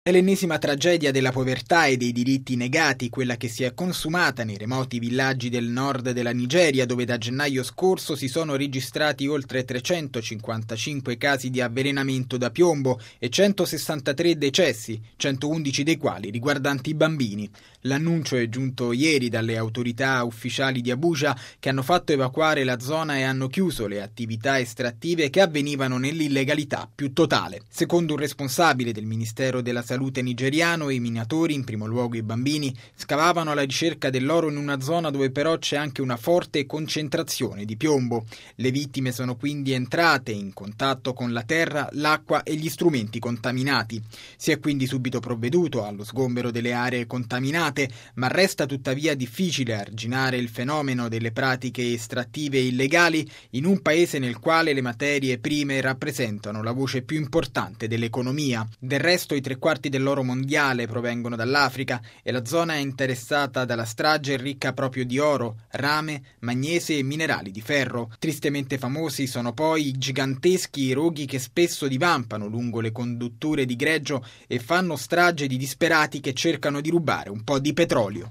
È l'ennesima tragedia della povertà e dei diritti negati, quella che si è consumata nei remoti villaggi del nord della Nigeria, dove da gennaio scorso si sono registrati oltre 355 casi di avvelenamento da piombo e 163 decessi, 111 dei quali riguardanti i bambini. L'annuncio è giunto ieri dalle autorità ufficiali di Abuja, che hanno fatto evacuare la zona e hanno chiuso le attività estrattive che avvenivano nell'illegalità più totale. Secondo un responsabile del Ministero della Salute nigeriano, i minatori, in primo luogo i bambini, scavavano alla ricerca dell'oro in una zona dove però c'è anche una forte concentrazione di piombo. Le vittime sono quindi entrate in contatto con la terra, l'acqua e gli strumenti contaminati. Si è quindi subito provveduto allo sgombero delle aree contaminate, ma resta tuttavia difficile arginare il fenomeno delle pratiche estrattive illegali in un paese nel quale le materie prime rappresentano la voce più importante dell'economia. Del resto i 3/4 dell'oro mondiale provengono dall'Africa e la zona è interessata dalla strage ricca proprio di oro, rame, magnese e minerali di ferro. Tristemente famosi sono poi i giganteschi roghi che spesso divampano lungo le condutture di greggio e fanno strage di disperati che cercano di rubare un po' di petrolio.